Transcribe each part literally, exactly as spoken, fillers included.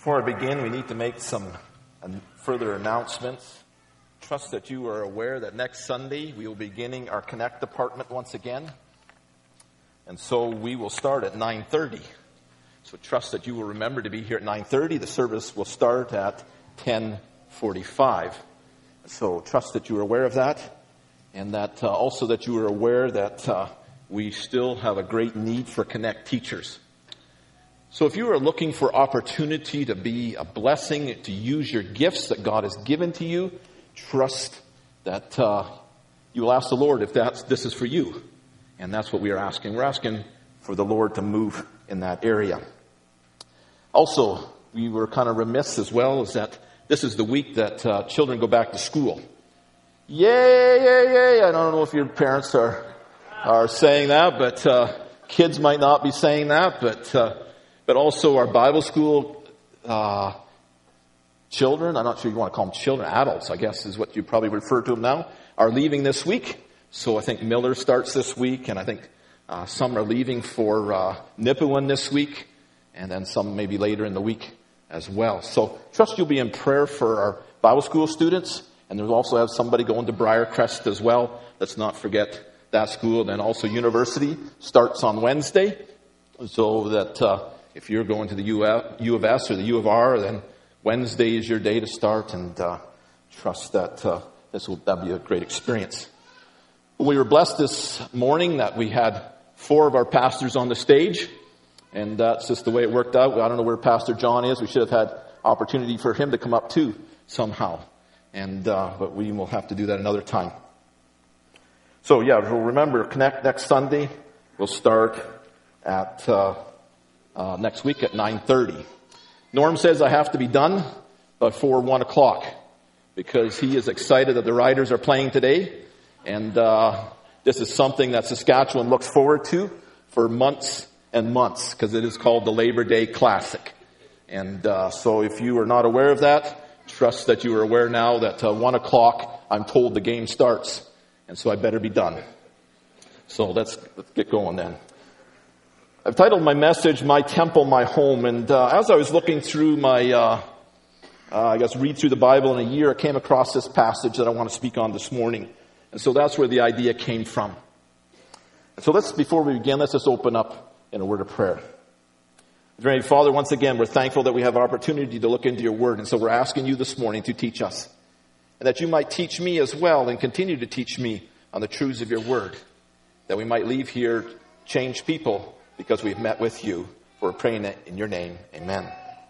Before I begin, we need to make some further announcements. Trust that you are aware that next Sunday we will be beginning our Connect department once again. And so we will start at nine thirty. So trust that you will remember to be here at nine thirty. The service will start at ten forty-five. So trust that you are aware of that. And that uh, also that you are aware that uh, we still have a great need for Connect teachers. So if you are looking for opportunity to be a blessing, to use your gifts that God has given to you, trust that uh, you will ask the Lord if that's, this is for you. And that's what we are asking. We're asking for the Lord to move in that area. Also, we were kind of remiss as well, is that this is the week that uh, children go back to school. Yay, yay, yay. I don't know if your parents are are saying that, but uh, kids might not be saying that, but... Uh, But also our Bible school uh, children, I'm not sure you want to call them children, adults, I guess is what you probably refer to them now, are leaving this week. So I think Miller starts this week, and I think uh, some are leaving for uh, Nipawin this week, and then some maybe later in the week as well. So trust you'll be in prayer for our Bible school students, and we'll also have somebody going to Briarcrest as well. Let's not forget that school. And then also university starts on Wednesday, so that... Uh, If you're going to the U of S or the U of R, then Wednesday is your day to start, and uh, trust that uh, this will that'll be a great experience. We were blessed this morning that we had four of our pastors on the stage, and that's just the way it worked out. I don't know where Pastor John is. We should have had opportunity for him to come up too somehow, and uh, but we will have to do that another time. So yeah, remember, Connect next Sunday. We'll start at... Uh, Uh, next week at nine thirty. Norm says I have to be done before one o'clock because he is excited that the Riders are playing today. And uh, this is something that Saskatchewan looks forward to for months and months because it is called the Labor Day Classic. And uh, so if you are not aware of that, trust that you are aware now that uh, one o'clock, I'm told the game starts. And so I better be done. So let's, let's get going then. I've titled my message, My Temple, My Home. And uh, as I was looking through my, uh, uh, I guess, read through the Bible in a year, I came across this passage that I want to speak on this morning. And so that's where the idea came from. And so let's, before we begin, let's just open up in a word of prayer. Dear Father, once again, we're thankful that we have opportunity to look into your word. And so we're asking you this morning to teach us. And that you might teach me as well and continue to teach me on the truths of your word. That we might leave here changed people, because we've met with you. We're praying it in your name. Amen.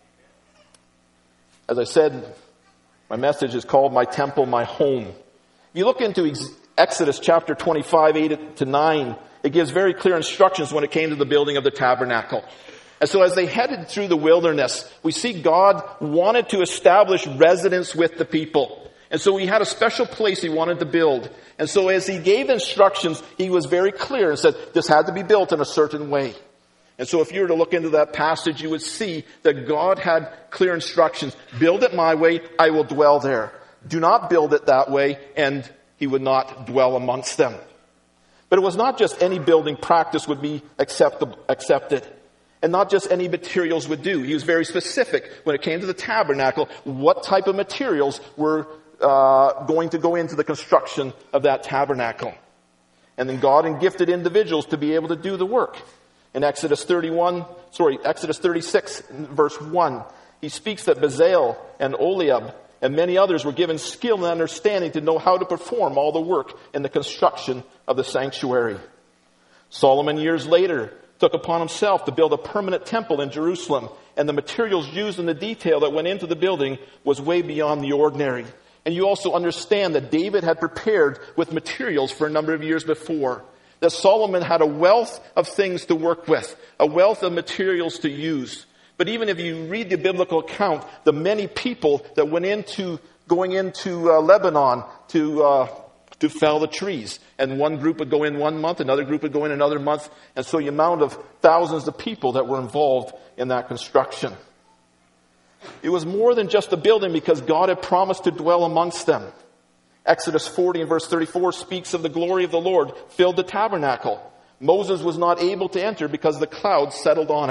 As I said, my message is called My Temple, My Home. If you look into Exodus chapter twenty-five, eight to nine, it gives very clear instructions when it came to the building of the tabernacle. And so as they headed through the wilderness, we see God wanted to establish residence with the people. And so he had a special place he wanted to build. And so as he gave instructions, he was very clear and said, this had to be built in a certain way. And so if you were to look into that passage, you would see that God had clear instructions. Build it my way, I will dwell there. Do not build it that way, and he would not dwell amongst them. But it was not just any building practice would be acceptable, accepted. And not just any materials would do. He was very specific when it came to the tabernacle, what type of materials were Uh, going to go into the construction of that tabernacle. And then God had gifted individuals to be able to do the work. In Exodus thirty-one, sorry, Exodus thirty-six, verse one, he speaks that Bezalel and Oliab and many others were given skill and understanding to know how to perform all the work in the construction of the sanctuary. Solomon years later took upon himself to build a permanent temple in Jerusalem, and the materials used in the detail that went into the building was way beyond the ordinary. And you also understand that David had prepared with materials for a number of years before. That Solomon had a wealth of things to work with, a wealth of materials to use. But even if you read the biblical account, the many people that went into, going into uh, Lebanon to, uh, to fell the trees. And one group would go in one month, another group would go in another month. And so the amount of thousands of people that were involved in that construction. It was more than just a building because God had promised to dwell amongst them. Exodus forty and verse thirty-four speaks of the glory of the Lord filled the tabernacle. Moses was not able to enter because the cloud settled on it.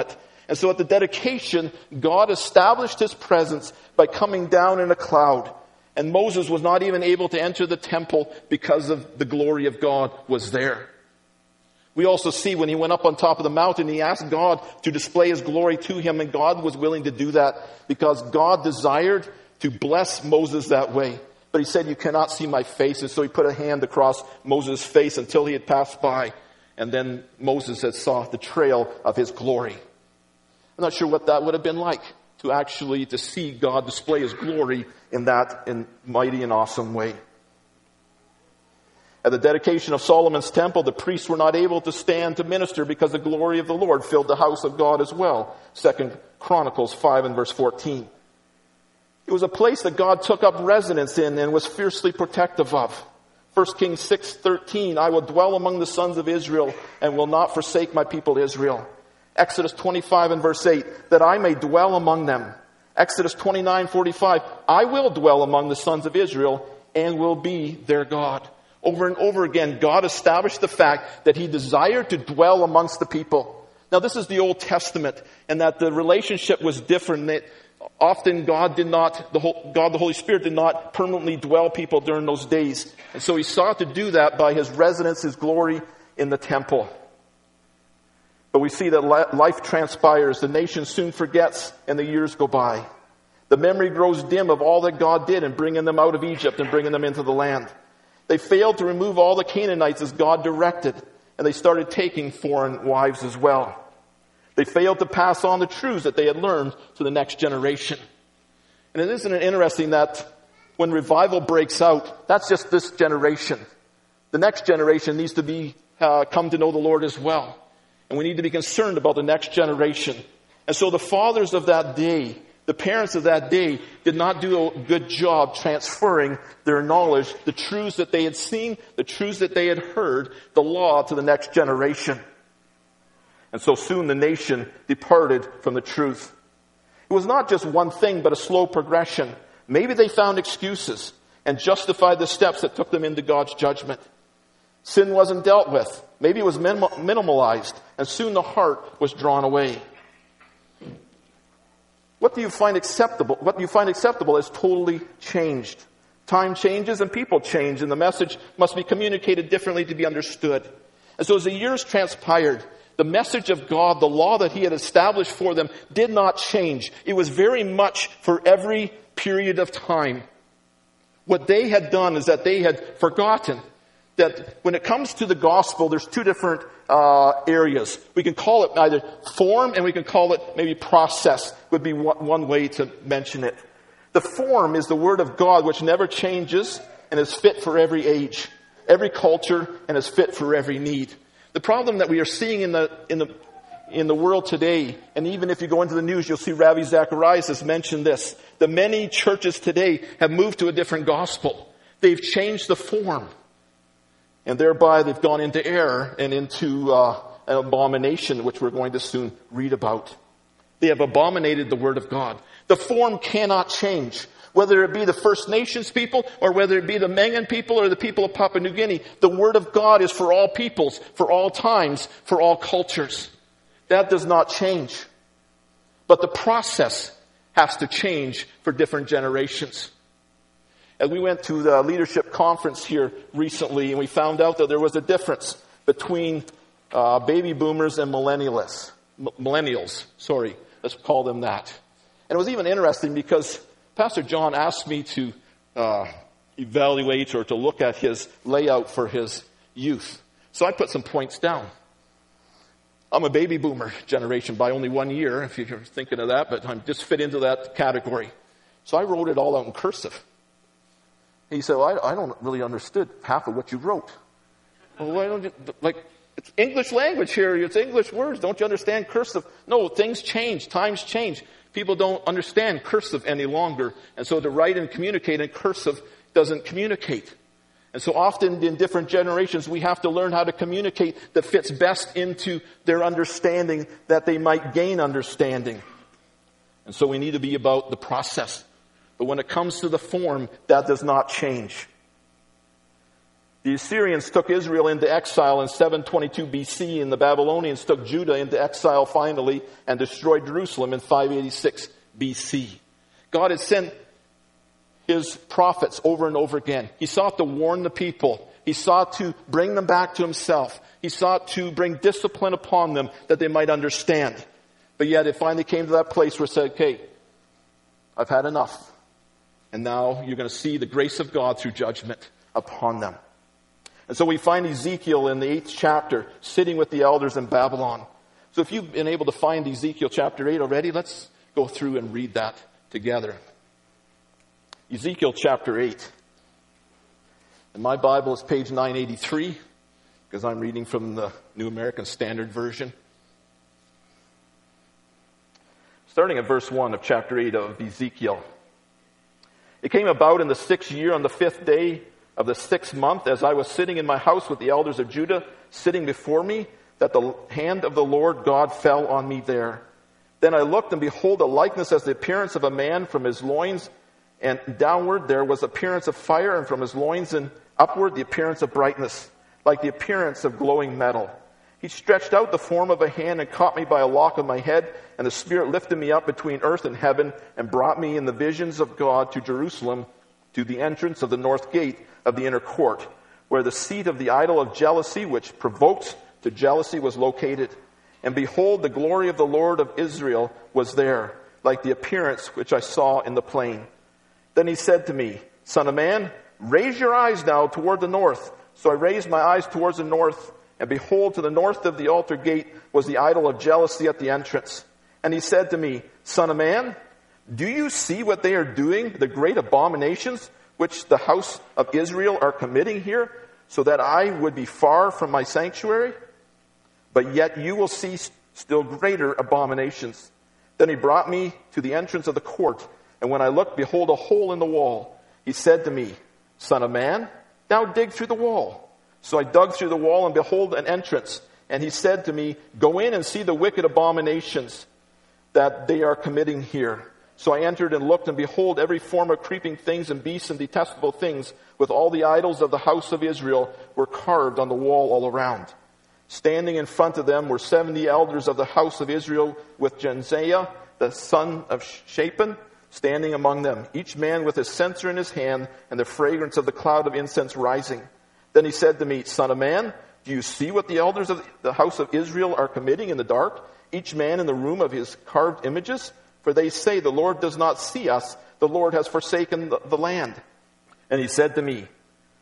And so at the dedication, God established his presence by coming down in a cloud. And Moses was not even able to enter the temple because of the glory of God was there. We also see when he went up on top of the mountain, he asked God to display his glory to him, and God was willing to do that because God desired to bless Moses that way. But he said, you cannot see my face. And so he put a hand across Moses' face until he had passed by. And then Moses had saw the trail of his glory. I'm not sure what that would have been like to actually to see God display his glory in that in mighty and awesome way. At the dedication of Solomon's temple, the priests were not able to stand to minister because the glory of the Lord filled the house of God as well. Second Chronicles five and verse fourteen. It was a place that God took up residence in and was fiercely protective of. First Kings six thirteen, I will dwell among the sons of Israel and will not forsake my people Israel. Exodus twenty-five and verse eight, that I may dwell among them. Exodus twenty-nine forty-five, I will dwell among the sons of Israel and will be their God. Over and over again, God established the fact that he desired to dwell amongst the people. Now, this is the Old Testament, and that the relationship was different. That often God did not, the whole, God the Holy Spirit did not permanently dwell people during those days. And so he sought to do that by his residence, his glory in the temple. But we see that life transpires, the nation soon forgets, and the years go by. The memory grows dim of all that God did in bringing them out of Egypt and bringing them into the land. They failed to remove all the Canaanites as God directed, and they started taking foreign wives as well. They failed to pass on the truths that they had learned to the next generation. And isn't it interesting that when revival breaks out, that's just this generation. The next generation needs to be uh, come to know the Lord as well. And we need to be concerned about the next generation. And so the fathers of that day, the parents of that day, did not do a good job transferring their knowledge, the truths that they had seen, the truths that they had heard, the law to the next generation. And so soon the nation departed from the truth. It was not just one thing, but a slow progression. Maybe they found excuses and justified the steps that took them into God's judgment. Sin wasn't dealt with. Maybe it was minim- minimalized, and soon the heart was drawn away. What do you find acceptable? What you find acceptable is totally changed. Time changes and people change, and the message must be communicated differently to be understood. And so as the years transpired, the message of God, the law that he had established for them, did not change. It was very much for every period of time. What they had done is that they had forgotten that when it comes to the gospel, there's two different uh, areas. We can call it either form and we can call it maybe process, would be one, one way to mention it. The form is the word of God, which never changes and is fit for every age, every culture, and is fit for every need. The problem that we are seeing in the in the in the world today, and even if you go into the news, you'll see Ravi Zacharias has mentioned this. The many churches today have moved to a different gospel. They've changed the form. And thereby they've gone into error and into uh, an abomination, which we're going to soon read about. They have abominated the word of God. The form cannot change. Whether it be the First Nations people, or whether it be the Mengan people, or the people of Papua New Guinea, the word of God is for all peoples, for all times, for all cultures. That does not change. But the process has to change for different generations. And we went to the leadership conference here recently, and we found out that there was a difference between uh, baby boomers and millennials. M- millennials, sorry, let's call them that. And it was even interesting because Pastor John asked me to uh, evaluate or to look at his layout for his youth. So I put some points down. I'm a baby boomer generation by only one year, if you're thinking of that, but I just fit into that category. So I wrote it all out in cursive. He said, well, I, I don't really understood half of what you wrote. Well, why don't you, like, it's English language here. It's English words. Don't you understand cursive? No, things change. Times change. People don't understand cursive any longer. And so to write and communicate in cursive doesn't communicate. And so often in different generations, we have to learn how to communicate that fits best into their understanding, that they might gain understanding. And so we need to be about the process. But when it comes to the form, that does not change. The Assyrians took Israel into exile in seven twenty-two B C, and the Babylonians took Judah into exile finally and destroyed Jerusalem in five eighty-six B C. God had sent his prophets over and over again. He sought to warn the people. He sought to bring them back to himself. He sought to bring discipline upon them that they might understand. But yet it finally came to that place where it said, okay, I've had enough. And now you're going to see the grace of God through judgment upon them. And so we find Ezekiel in the eighth chapter sitting with the elders in Babylon. So if you've been able to find Ezekiel chapter eight already, let's go through and read that together. Ezekiel chapter eight. In my Bible, it's page nine eighty-three, because I'm reading from the New American Standard Version. Starting at verse one of chapter eight of Ezekiel. It came about in the sixth year, on the fifth day of the sixth month, as I was sitting in my house with the elders of Judah, sitting before me, that the hand of the Lord God fell on me there. Then I looked, and behold, a likeness as the appearance of a man from his loins and downward there was appearance of fire, and from his loins and upward the appearance of brightness, like the appearance of glowing metal. He stretched out the form of a hand and caught me by a lock of my head, and the Spirit lifted me up between earth and heaven and brought me in the visions of God to Jerusalem, to the entrance of the north gate of the inner court, where the seat of the idol of jealousy, which provokes to jealousy, was located. And behold, the glory of the Lord of Israel was there, like the appearance which I saw in the plain. Then he said to me, Son of man, raise your eyes now toward the north. So I raised my eyes towards the north, and behold, to the north of the altar gate was the idol of jealousy at the entrance. And he said to me, Son of man, do you see what they are doing, the great abominations which the house of Israel are committing here, so that I would be far from my sanctuary? But yet you will see still greater abominations. Then he brought me to the entrance of the court, and when I looked, behold, a hole in the wall. He said to me, Son of man, now dig through the wall. So I dug through the wall, and behold, an entrance. And he said to me, Go in and see the wicked abominations that they are committing here. So I entered and looked, and behold, every form of creeping things and beasts and detestable things, with all the idols of the house of Israel, were carved on the wall all around. Standing in front of them were seventy elders of the house of Israel, with Jenziah, the son of Shaphan, standing among them, each man with a censer in his hand, and the fragrance of the cloud of incense rising. Then he said to me, Son of man, do you see what the elders of the house of Israel are committing in the dark, each man in the room of his carved images? For they say, the Lord does not see us, the Lord has forsaken the, the land. And he said to me,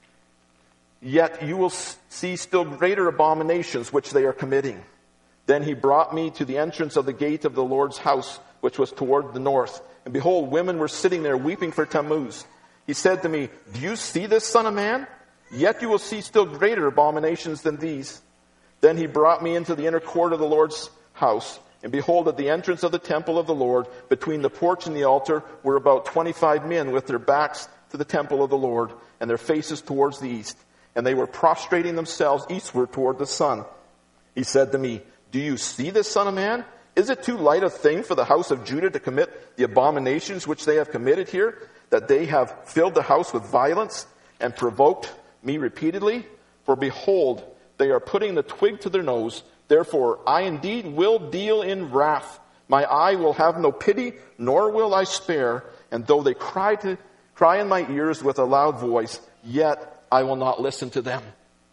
Yet you will see still greater abominations which they are committing. Then he brought me to the entrance of the gate of the Lord's house, which was toward the north. And behold, women were sitting there weeping for Tammuz. He said to me, Do you see this, son of man? Yet you will see still greater abominations than these. Then he brought me into the inner court of the Lord's house. And behold, at the entrance of the temple of the Lord, between the porch and the altar, were about twenty-five men with their backs to the temple of the Lord, and their faces towards the east. And they were prostrating themselves eastward toward the sun. He said to me, Do you see this, son of man? Is it too light a thing for the house of Judah to commit the abominations which they have committed here, that they have filled the house with violence and provoked me repeatedly? For behold, they are putting the twig to their nose. Therefore, I indeed will deal in wrath. My eye will have no pity, nor will I spare. And though they cry to cry in my ears with a loud voice, yet I will not listen to them.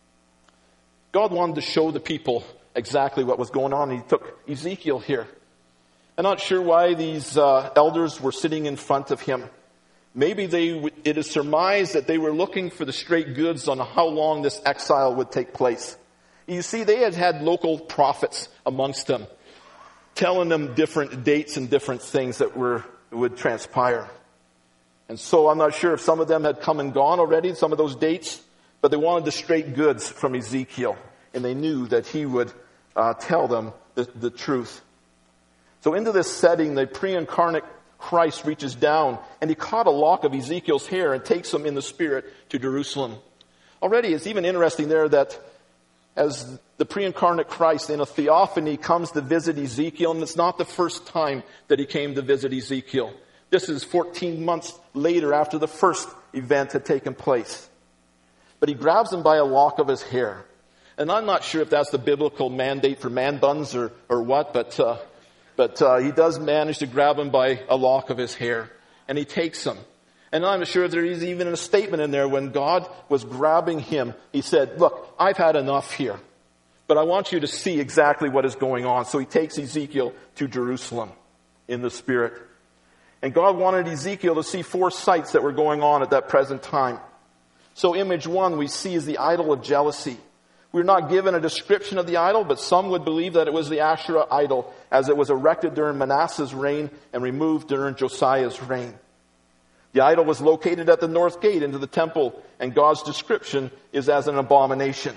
God wanted to show the people exactly what was going on. He took Ezekiel here. I'm not sure why these uh, elders were sitting in front of him. Maybe they, it is surmised that they were looking for the straight goods on how long this exile would take place. You see, they had had local prophets amongst them, telling them different dates and different things that were would transpire. And so I'm not sure if some of them had come and gone already, some of those dates, but they wanted the straight goods from Ezekiel, and they knew that he would uh, tell them the, the truth. So into this setting, the pre-incarnate Christ reaches down, and he caught a lock of Ezekiel's hair and takes him in the spirit to Jerusalem. Already, it's even interesting there that as the pre-incarnate Christ in a theophany comes to visit Ezekiel, and it's not the first time that he came to visit Ezekiel. This is fourteen months later after the first event had taken place. but he grabs him by a lock of his hair. And I'm not sure if that's the biblical mandate for man buns or, or what, but, uh, but uh, he does manage to grab him by a lock of his hair. And he takes him. And I'm not sure if there is even a statement in there when God was grabbing him. He said, look, I've had enough here, but I want you to see exactly what is going on. So he takes Ezekiel to Jerusalem in the Spirit. And God wanted Ezekiel to see four sights that were going on at that present time. So image one we see is the idol of jealousy. We're not given a description of the idol, but some would believe that it was the Asherah idol, as it was erected during Manasseh's reign and removed during Josiah's reign. The idol was located at the north gate into the temple, and God's description is as an abomination.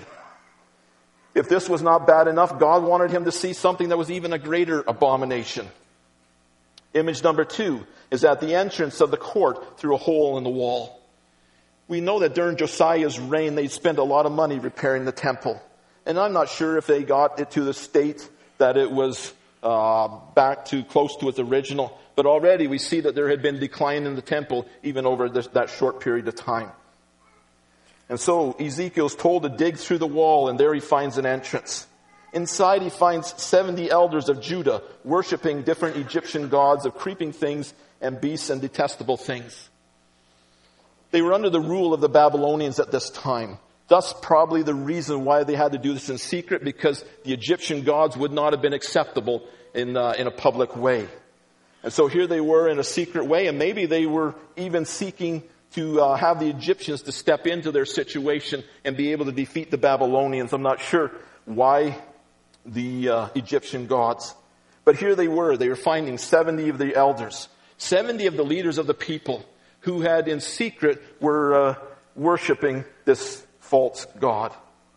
If this was not bad enough, God wanted him to see something that was even a greater abomination. Image number two is at the entrance of the court through a hole in the wall. We know that during Josiah's reign, they spent a lot of money repairing the temple. And I'm not sure if they got it to the state that it was uh, back to close to its original. But already we see that there had been decline in the temple even over this, that short period of time. And so Ezekiel's told to dig through the wall, and there he finds an entrance. Inside he finds seventy elders of Judah worshiping different Egyptian gods of creeping things and beasts and detestable things. They were under the rule of the Babylonians at this time. Thus probably the reason why they had to do this in secret, because the Egyptian gods would not have been acceptable in, uh, in a public way. And so here they were in a secret way, and maybe they were even seeking to uh, have the Egyptians to step into their situation and be able to defeat the Babylonians. I'm not sure why the uh, Egyptian gods. But here they were. They were finding seventy of the elders, seventy of the leaders of the people who had in secret were uh, worshiping this false god.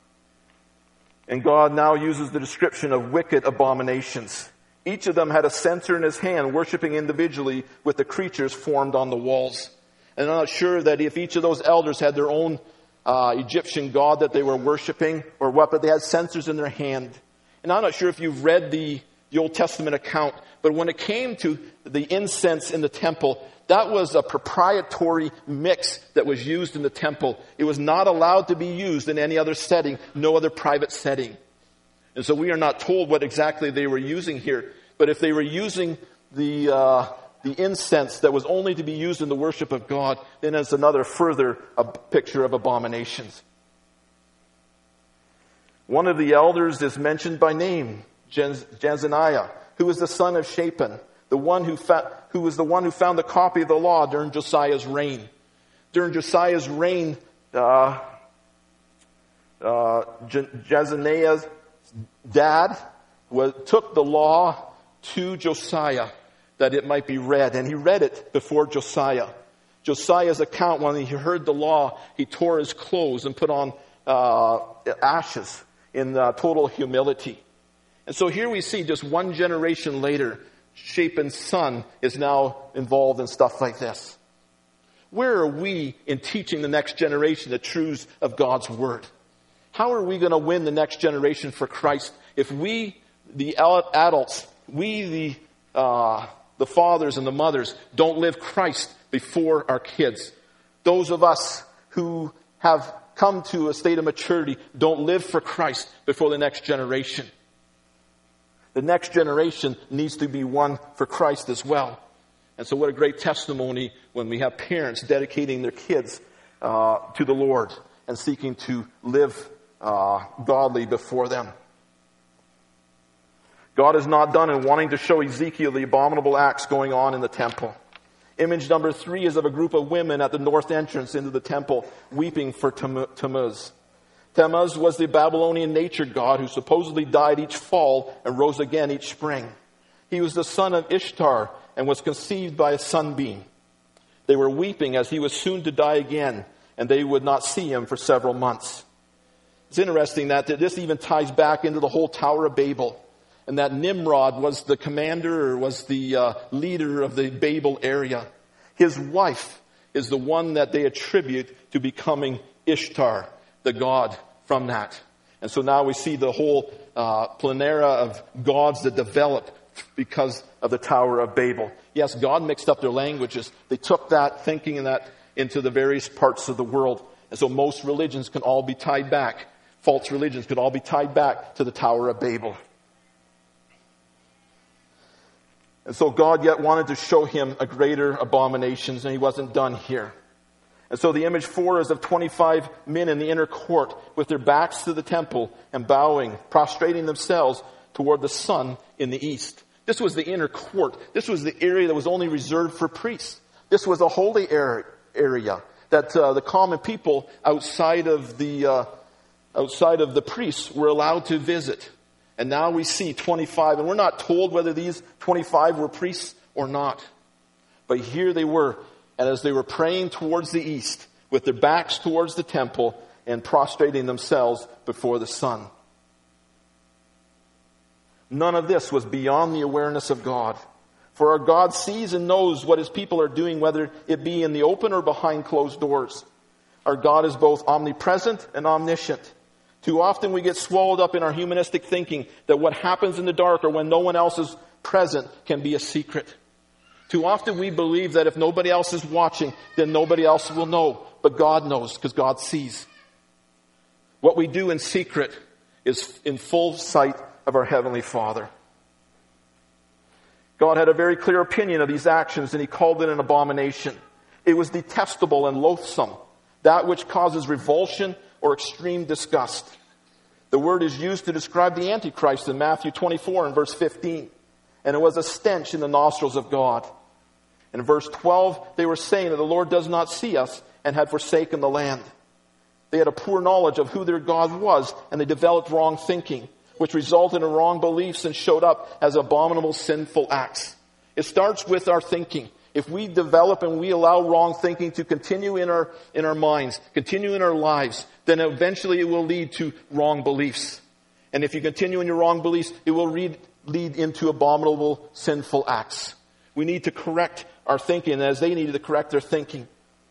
And God now uses the description of wicked abominations. Each of them had a censer in his hand, worshiping individually with the creatures formed on the walls. And I'm not sure that if each of those elders had their own uh, Egyptian god that they were worshiping or what, but they had censers in their hand. And I'm not sure if you've read the, the Old Testament account, but when it came to the incense in the temple, that was a proprietary mix that was used in the temple. It was not allowed to be used in any other setting, no other private setting. And so we are not told what exactly they were using here. But if they were using the uh, the incense that was only to be used in the worship of God, then it's another further uh, picture of abominations. One of the elders is mentioned by name, Jezaniah, who is the son of Shaphan, the one who fa- who was the one who found the copy of the law during Josiah's reign. During Josiah's reign, uh, uh, Je- Jezaniah's dad was, took the law to Josiah that it might be read, and he read it before Josiah. Josiah's account, when he heard the law, he tore his clothes and put on uh, ashes in uh, total humility. And so here we see just one generation later, Shaphan's son is now involved in stuff like this. Where are we in teaching the next generation the truths of God's Word? How are we going to win the next generation for Christ if we, the adults, we, the uh, the fathers and the mothers, don't live Christ before our kids? Those of us who have come to a state of maturity don't live for Christ before the next generation. The next generation needs to be one for Christ as well. And so what a great testimony when we have parents dedicating their kids uh, to the Lord and seeking to live uh, godly before them. God is not done in wanting to show Ezekiel the abominable acts going on in the temple. Image number three is of a group of women at the north entrance into the temple weeping for Tammuz. Tammuz was the Babylonian nature god who supposedly died each fall and rose again each spring. He was the son of Ishtar and was conceived by a sunbeam. They were weeping as he was soon to die again, and they would not see him for several months. It's interesting that this even ties back into the whole Tower of Babel, and that Nimrod was the commander or was the uh, leader of the Babel area. His wife is the one that they attribute to becoming Ishtar, the god from that. And so now we see the whole uh, planera of gods that developed because of the Tower of Babel. Yes, God mixed up their languages. They took that thinking and that into the various parts of the world. And so most religions can all be tied back. False religions could all be tied back to the Tower of Babel. And so God yet wanted to show him a greater abominations, and he wasn't done here. And so the image four is of twenty-five men in the inner court with their backs to the temple and bowing, prostrating themselves toward the sun in the east. This was the inner court. This was the area that was only reserved for priests. This was a holy area that uh, the common people outside of the uh, outside of the priests were allowed to visit. And now we see twenty-five, and we're not told whether these twenty-five were priests or not. But here they were, and as they were praying towards the east, with their backs towards the temple and prostrating themselves before the sun. None of this was beyond the awareness of God. For our God sees and knows what his people are doing, whether it be in the open or behind closed doors. Our God is both omnipresent and omniscient. Too often we get swallowed up in our humanistic thinking that what happens in the dark or when no one else is present can be a secret. Too often we believe that if nobody else is watching, then nobody else will know. But God knows, because God sees. What we do in secret is in full sight of our Heavenly Father. God had a very clear opinion of these actions, and he called it an abomination. It was detestable and loathsome, that which causes revulsion or extreme disgust. The word is used to describe the Antichrist in Matthew twenty-four and verse fifteen. And it was a stench in the nostrils of God. In verse twelve, they were saying that the Lord does not see us and had forsaken the land. They had a poor knowledge of who their God was, and they developed wrong thinking, which resulted in wrong beliefs and showed up as abominable, sinful acts. It starts with our thinking. If we develop and we allow wrong thinking to continue in our, in our minds, continue in our lives, then eventually it will lead to wrong beliefs. And if you continue in your wrong beliefs, it will lead, lead into abominable, sinful acts. We need to correct our thinking as they needed to correct their thinking.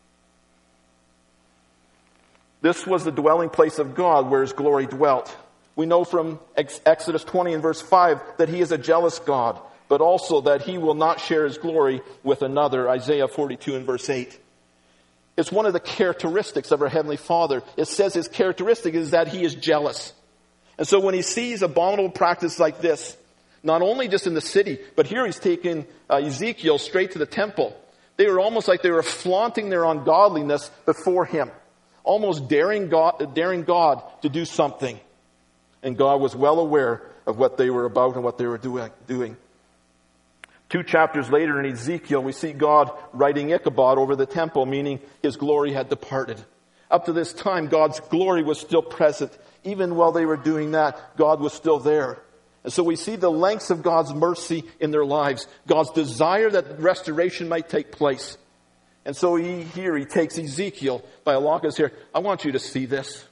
This was the dwelling place of God where his glory dwelt. We know from Exodus twenty and verse five that he is a jealous God, but also that he will not share his glory with another, Isaiah forty-two and verse eight. It's one of the characteristics of our Heavenly Father. It says his characteristic is that he is jealous. And so when he sees abominable practice like this, not only just in the city, but here he's taking uh, Ezekiel straight to the temple. They were almost like they were flaunting their ungodliness before him, almost daring God, daring God to do something. And God was well aware of what they were about and what they were doing. Two chapters later in Ezekiel, we see God writing Ichabod over the temple, meaning his glory had departed. Up to this time, God's glory was still present. Even while they were doing that, God was still there. And so we see the lengths of God's mercy in their lives, God's desire that restoration might take place. And so he, here he takes Ezekiel by a lock of his hair. I want you to see this.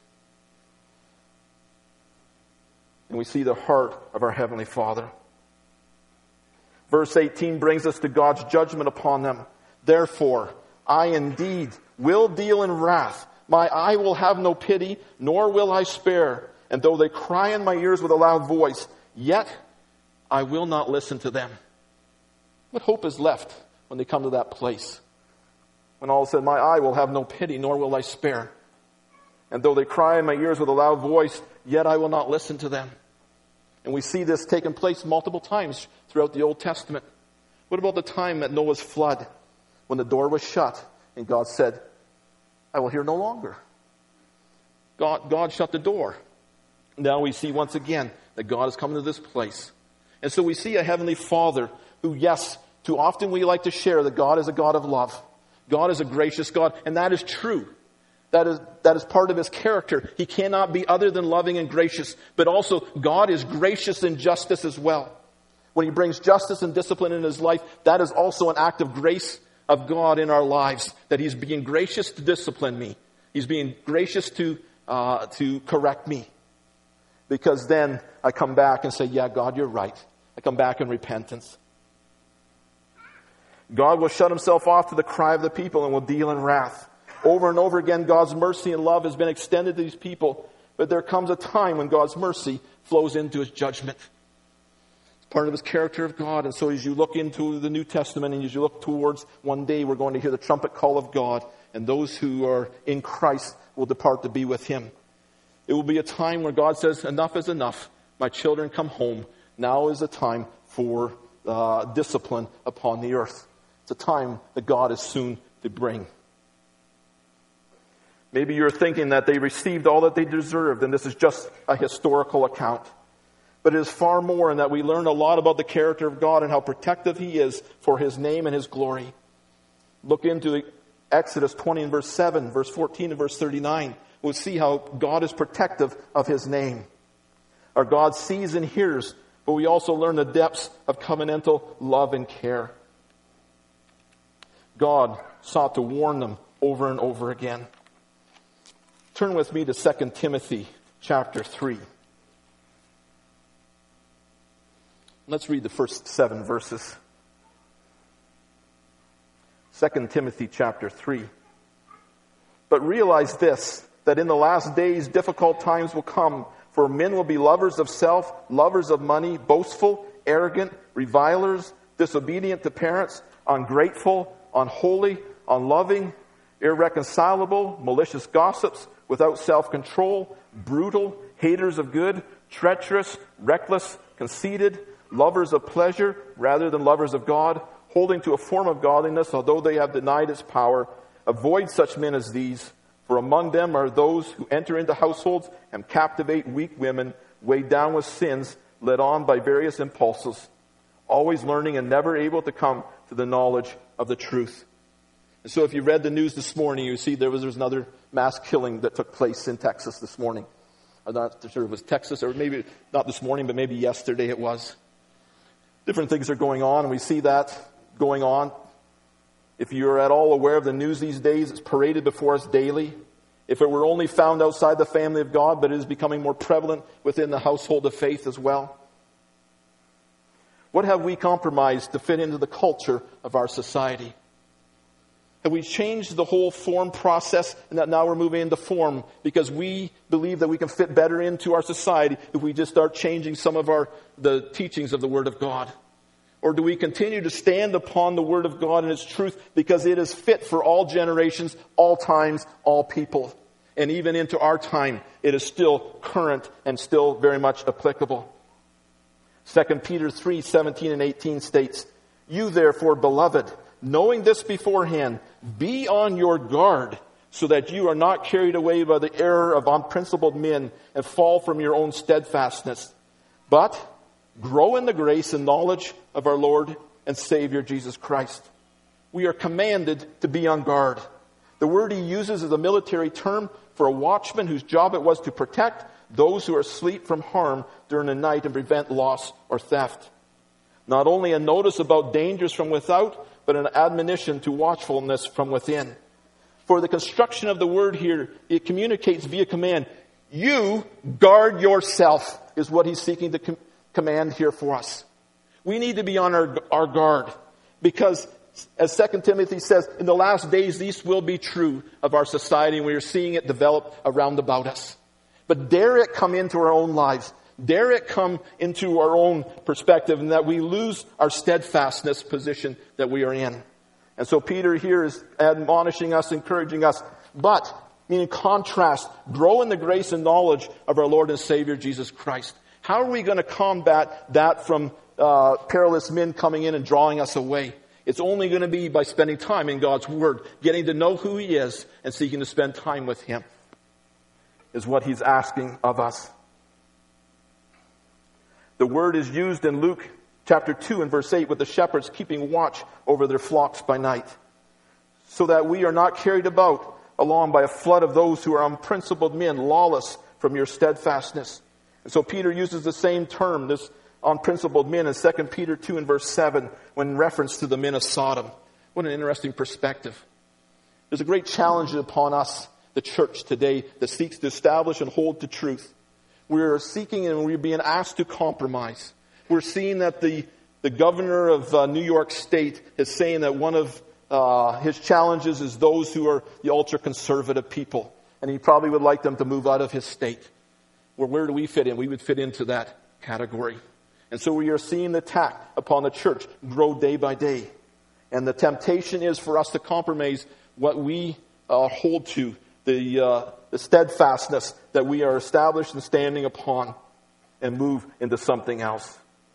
And we see the heart of our Heavenly Father. Verse eighteen brings us to God's judgment upon them. Therefore, I indeed will deal in wrath. My eye will have no pity, nor will I spare. And though they cry in my ears with a loud voice, yet I will not listen to them. What hope is left when they come to that place? When all is said, my eye will have no pity, nor will I spare. And though they cry in my ears with a loud voice, yet I will not listen to them. And we see this taking place multiple times throughout the Old Testament. What about the time at Noah's flood, when the door was shut and God said, I will hear no longer. God, God shut the door. Now we see once again that God has come to this place. And so we see a Heavenly Father who, yes, too often we like to share that God is a God of love. God is a gracious God, and that is true. That is, that is part of his character. He cannot be other than loving and gracious. But also, God is gracious in justice as well. When he brings justice and discipline in his life, that is also an act of grace of God in our lives. That he's being gracious to discipline me. He's being gracious to, uh, to correct me. Because then I come back and say, yeah, God, you're right. I come back in repentance. God will shut himself off to the cry of the people and will deal in wrath. Over and over again, God's mercy and love has been extended to these people. But there comes a time when God's mercy flows into his judgment. It's part of his character of God. And so as you look into the New Testament and as you look towards one day, we're going to hear the trumpet call of God. And those who are in Christ will depart to be with him. It will be a time where God says, enough is enough. My children, come home. Now is the time for uh, discipline upon the earth. It's a time that God is soon to bring. Maybe you're thinking that they received all that they deserved, and this is just a historical account. But it is far more in that we learn a lot about the character of God and how protective he is for his name and his glory. Look into Exodus twenty and verse seven, verse fourteen and verse thirty-nine. We'll see how God is protective of his name. Our God sees and hears, but we also learn the depths of covenantal love and care. God sought to warn them over and over again. Turn with me to Second Timothy chapter three. Let's read the first seven verses. Second Timothy chapter three. But realize this, that in the last days difficult times will come, for men will be lovers of self, lovers of money, boastful, arrogant, revilers, disobedient to parents, ungrateful, unholy, unloving, irreconcilable, malicious gossips, without self-control, brutal, haters of good, treacherous, reckless, conceited, lovers of pleasure rather than lovers of God, holding to a form of godliness, although they have denied its power. Avoid such men as these, for among them are those who enter into households and captivate weak women, weighed down with sins, led on by various impulses, always learning and never able to come to the knowledge of the truth. And so if you read the news this morning, you see there was, there was another mass killing that took place in Texas this morning. I'm not sure it was Texas, or maybe not this morning, but maybe yesterday it was. Different things are going on, and we see that going on. If you're at all aware of the news these days, it's paraded before us daily. If it were only found outside the family of God, but it is becoming more prevalent within the household of faith as well. What have we compromised to fit into the culture of our society? Have we changed the whole form process, and that now we're moving into form because we believe that we can fit better into our society if we just start changing some of our the teachings of the Word of God? Or do we continue to stand upon the Word of God and its truth because it is fit for all generations, all times, all people? And even into our time, it is still current and still very much applicable. Second Peter three, seventeen and eighteen states, "You therefore, beloved, knowing this beforehand, be on your guard, so that you are not carried away by the error of unprincipled men and fall from your own steadfastness. But grow in the grace and knowledge of our Lord and Savior Jesus Christ." We are commanded to be on guard. The word he uses is a military term for a watchman whose job it was to protect those who are asleep from harm during the night and prevent loss or theft. Not only a notice about dangers from without, but an admonition to watchfulness from within. For the construction of the word here, it communicates via command. You guard yourself is what he's seeking to com- command here for us. We need to be on our, our guard because, as Second Timothy says, in the last days these will be true of our society, and we are seeing it develop around about us. But dare it come into our own lives. Dare it come into our own perspective, and that we lose our steadfastness position that we are in. And so Peter here is admonishing us, encouraging us, but, meaning contrast, grow in the grace and knowledge of our Lord and Savior Jesus Christ. How are we going to combat that from uh, perilous men coming in and drawing us away? It's only going to be by spending time in God's Word, getting to know who He is and seeking to spend time with Him, is what He's asking of us. The word is used in Luke chapter two and verse eight with the shepherds keeping watch over their flocks by night, so that we are not carried about along by a flood of those who are unprincipled men, lawless from your steadfastness. And so Peter uses the same term, this unprincipled men, in Second Peter two and verse seven, when in reference to the men of Sodom. What an interesting perspective. There's a great challenge upon us, the church today, that seeks to establish and hold to truth. We're seeking and we're being asked to compromise. We're seeing that the, the governor of uh, New York State is saying that one of uh, his challenges is those who are the ultra-conservative people. And he probably would like them to move out of his state. Well, where do we fit in? We would fit into that category. And so we are seeing the attack upon the church grow day by day. And the temptation is for us to compromise what we uh, hold to the, uh, the steadfastness that we are established and standing upon and move into something else.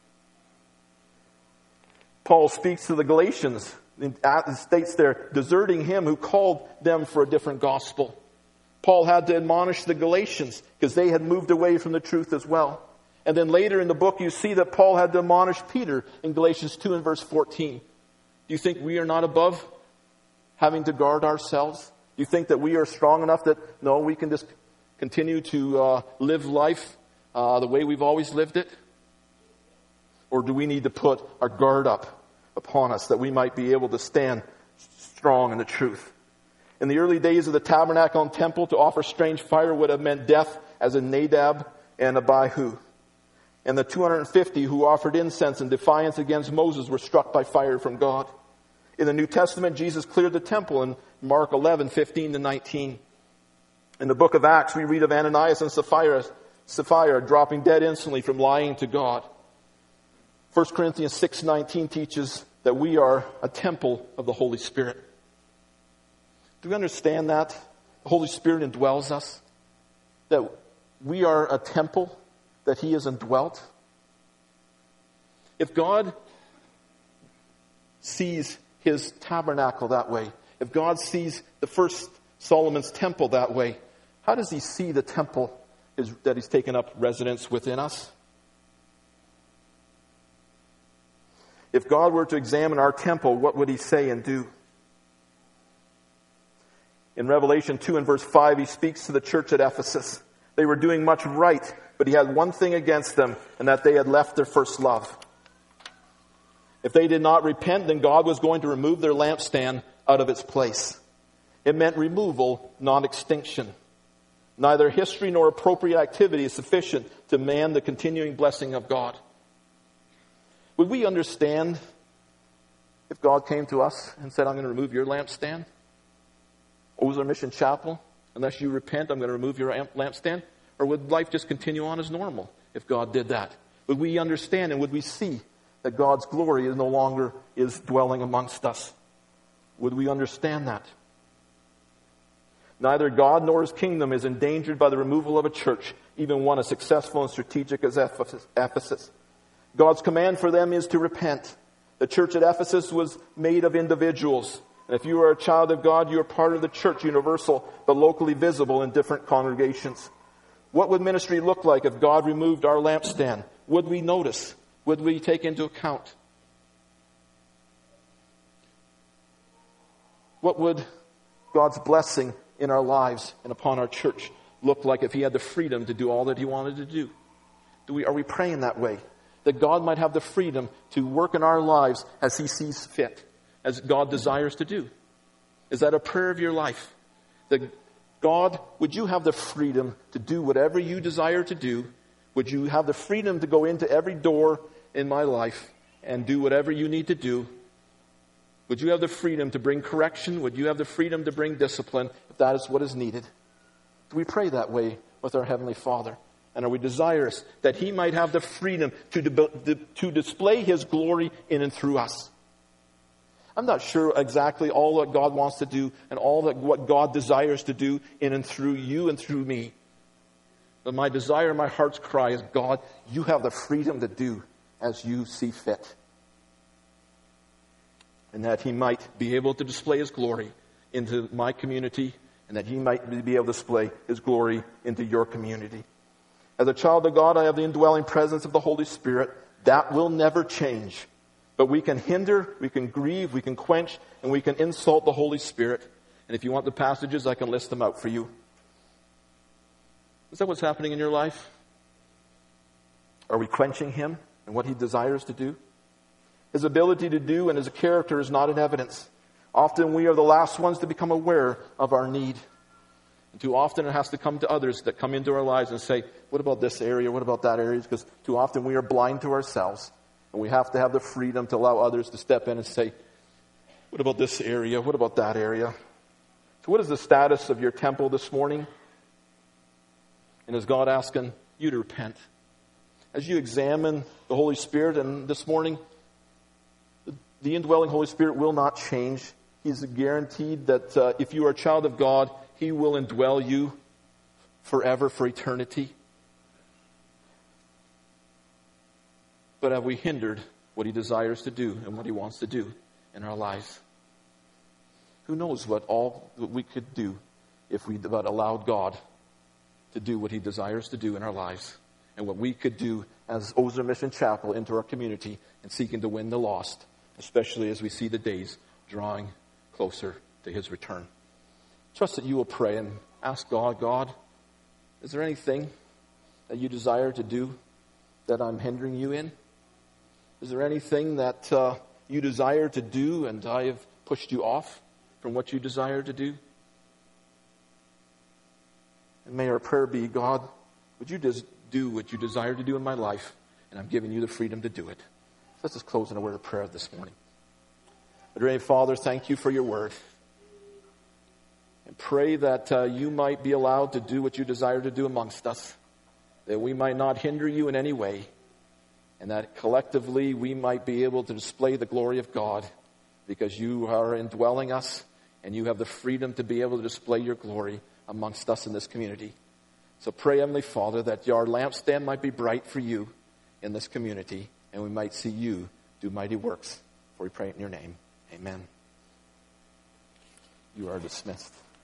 Paul speaks to the Galatians and states there, deserting him who called them for a different gospel. Paul had to admonish the Galatians because they had moved away from the truth as well. And then later in the book, you see that Paul had to admonish Peter in Galatians two and verse fourteen. Do you think we are not above having to guard ourselves? Do you think that we are strong enough that, no, we can just continue to uh, live life uh, the way we've always lived it? Or do we need to put our guard up upon us that we might be able to stand strong in the truth? In the early days of the tabernacle and temple, to offer strange fire would have meant death, as in Nadab and Abihu. And the two hundred fifty who offered incense in defiance against Moses were struck by fire from God. In the New Testament, Jesus cleared the temple in Mark eleven, fifteen to nineteen. In the book of Acts, we read of Ananias and Sapphira, Sapphira dropping dead instantly from lying to God. First Corinthians six nineteen teaches that we are a temple of the Holy Spirit. Do we understand that? The Holy Spirit indwells us. That we are a temple, that He is indwelt. If God sees His tabernacle that way, if God sees the first Solomon's temple that way, how does He see the temple is, that He's taken up residence within us? If God were to examine our temple, what would He say and do? In Revelation two and verse five, He speaks to the church at Ephesus. They were doing much right, but He had one thing against them, and that they had left their first love. If they did not repent, then God was going to remove their lampstand out of its place. It meant removal, not extinction. Neither history nor appropriate activity is sufficient to man the continuing blessing of God. Would we understand if God came to us and said, I'm going to remove your lampstand? Ozar Mission Chapel, unless you repent, I'm going to remove your lampstand? Or would life just continue on as normal if God did that? Would we understand and would we see that God's glory is no longer is dwelling amongst us? Would we understand that? Neither God nor His kingdom is endangered by the removal of a church, even one as successful and strategic as Ephesus. God's command for them is to repent. The church at Ephesus was made of individuals. And if you are a child of God, you are part of the church, universal, but locally visible in different congregations. What would ministry look like if God removed our lampstand? Would we notice? Would we take into account? What would God's blessing in our lives and upon our church look like if He had the freedom to do all that He wanted to do? Do we, are we praying that way? That God might have the freedom to work in our lives as He sees fit, as God desires to do. Is that a prayer of your life? That God, would you have the freedom to do whatever you desire to do? Would you have the freedom to go into every door in my life and do whatever you need to do? Would you have the freedom to bring correction? Would you have the freedom to bring discipline if that is what is needed? Do we pray that way with our Heavenly Father? And are we desirous that He might have the freedom to, de- to display His glory in and through us? I'm not sure exactly all that God wants to do and all that what God desires to do in and through you and through me. But my desire, my heart's cry is, God, you have the freedom to do as you see fit. And that He might be able to display His glory into my community, and that He might be able to display His glory into your community. As a child of God, I have the indwelling presence of the Holy Spirit. That will never change. But we can hinder, we can grieve, we can quench, and we can insult the Holy Spirit. And if you want the passages, I can list them out for you. Is that what's happening in your life? Are we quenching Him and what He desires to do? His ability to do and His character is not in evidence. Often we are the last ones to become aware of our need. And too often it has to come to others that come into our lives and say, what about this area? What about that area? Because too often we are blind to ourselves. And we have to have the freedom to allow others to step in and say, what about this area? What about that area? So what is the status of your temple this morning? And is God asking you to repent? As you examine the Holy Spirit, and this morning, the indwelling Holy Spirit will not change. He's guaranteed that uh, if you are a child of God, He will indwell you forever, for eternity. But have we hindered what He desires to do and what He wants to do in our lives? Who knows what all that we could do if we but allowed God to do what He desires to do in our lives, and what we could do as Ozer Mission Chapel into our community and seeking to win the lost, especially as we see the days drawing closer to His return. Trust that you will pray and ask God, God, is there anything that you desire to do that I'm hindering you in? Is there anything that uh, you desire to do and I have pushed you off from what you desire to do? And may our prayer be, God, would you just do what you desire to do in my life, and I'm giving you the freedom to do it. Let's just close in a word of prayer this morning. Dear Father, thank you for your word. And pray that uh, you might be allowed to do what you desire to do amongst us, that we might not hinder you in any way, and that collectively we might be able to display the glory of God, because you are indwelling us and you have the freedom to be able to display your glory amongst us in this community. So pray, Heavenly Father, that our lampstand might be bright for you in this community, and we might see you do mighty works. For we pray it in your name. Amen. You are dismissed.